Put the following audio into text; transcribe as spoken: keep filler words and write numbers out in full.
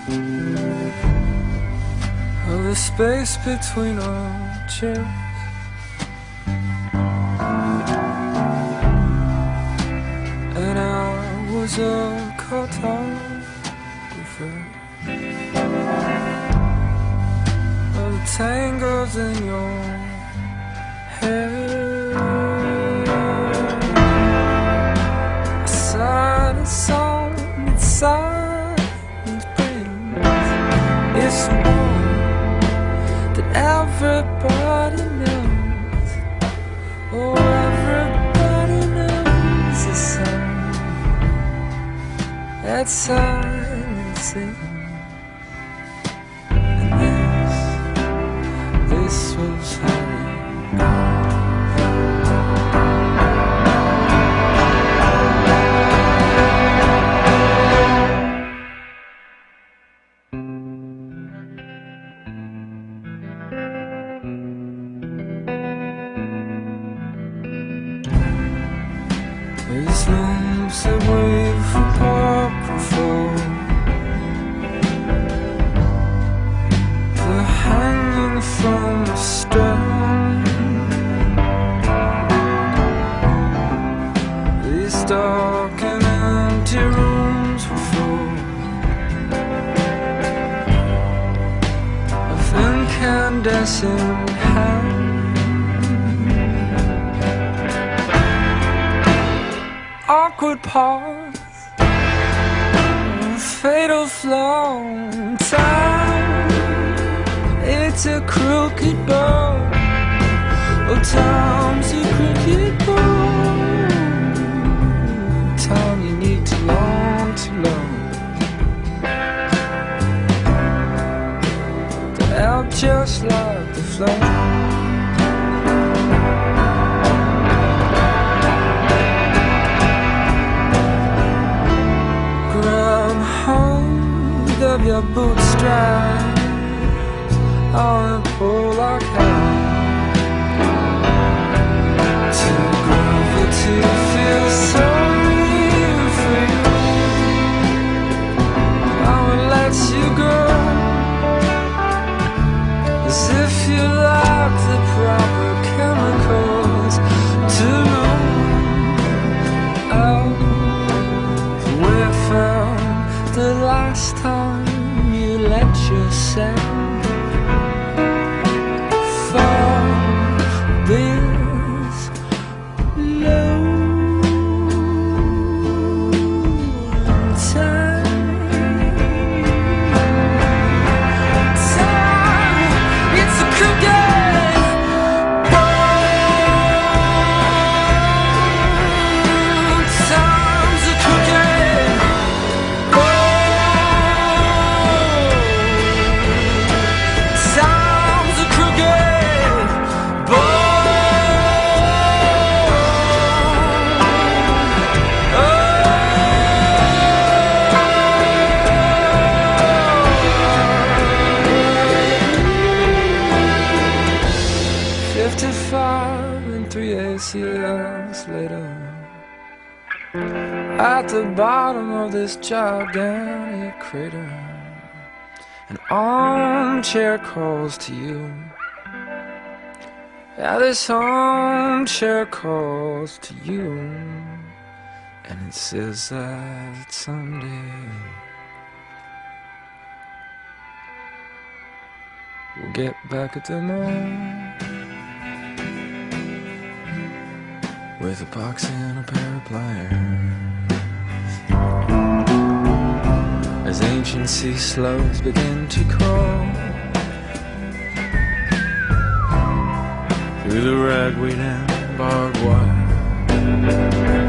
of the space between our chairs. And I was a cartographer of the tangles in your hair. I sang a song that silence brings. It's one that everybody knows. Oh, everybody knows the song that silencing. And this, this was how it goes. These rooms that wait for apocryphal, they're hanging from the strand. These dark and empty rooms were full of incandescent hands. Awkward pause, a fatal flaw in time. It's a crooked bow. Oh, time's a crooked bow. Time you need to long, too long to out just like the flame. Of your bootstraps on a pole like hell, to gravity feel so free. I would let you go as if you lacked the proper chemicals to know out where I found the last time you let yourself fall this low time. Time, it's a crooked bow. Time's a crooked fifty-five and three eighths years later, at the bottom of this gigantic crater, an armchair calls to you. Yeah, this armchair calls to you, and it says that someday we'll get back at them all with a box and a pair of pliers, as ancient sea slugs begin to crawl through the ragweed and barbed wire.